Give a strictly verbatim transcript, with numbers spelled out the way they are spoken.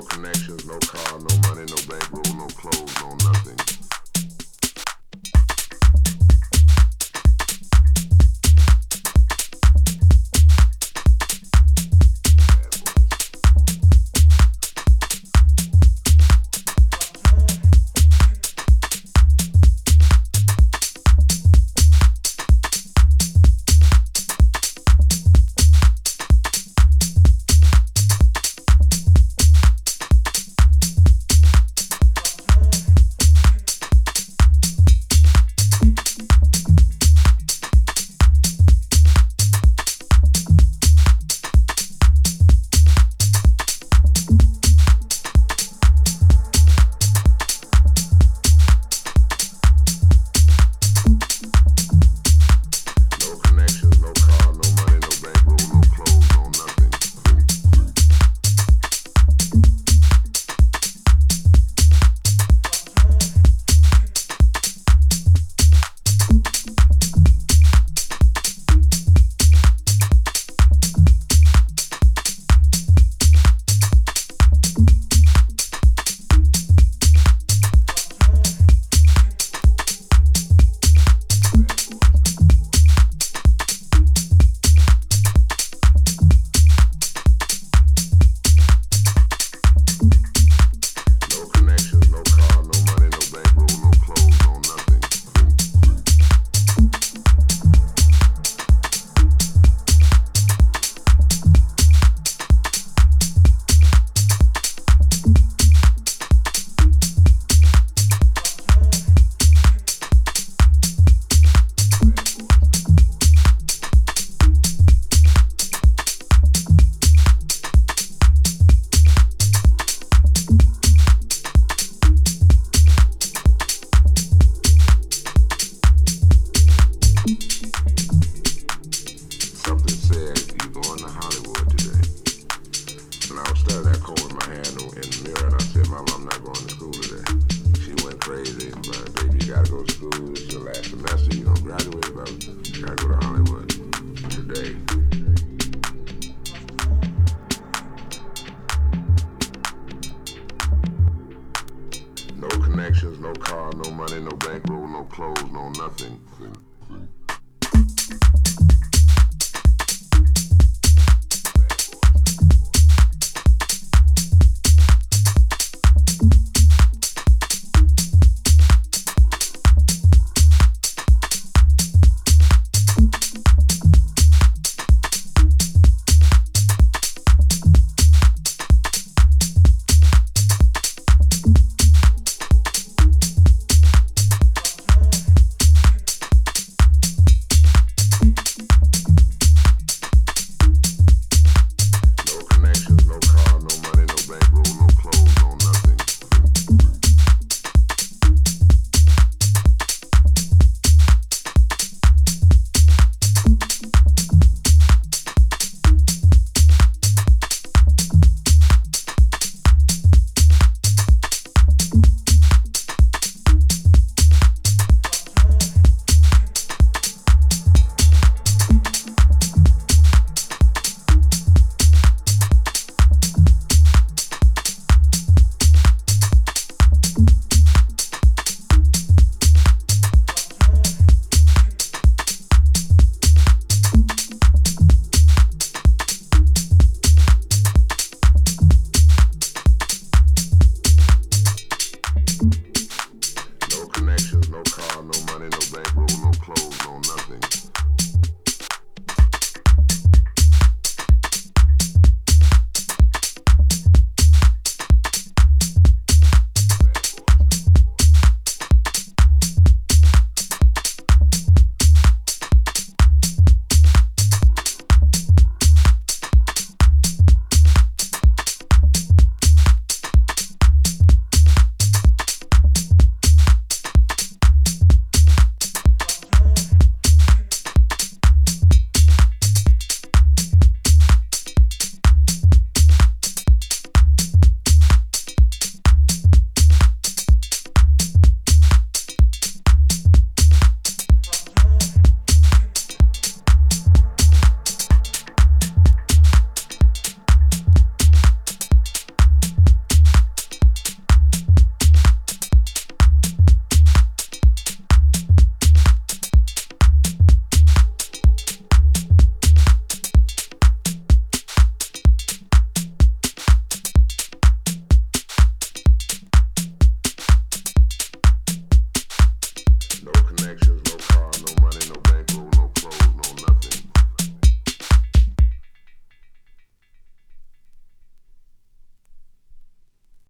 connections, no car, no money, no bankroll, no clothes, no nothing. Something said, you going to Hollywood today. And I was standing there combing my hair in the mirror, and I said, Mama, I'm not going to school today. She went crazy, but baby, you got to go to school. It's your last semester. You're going to graduate, but you got to go to Hollywood today. No connections, no car, no money, no bankroll, no clothes, no nothing.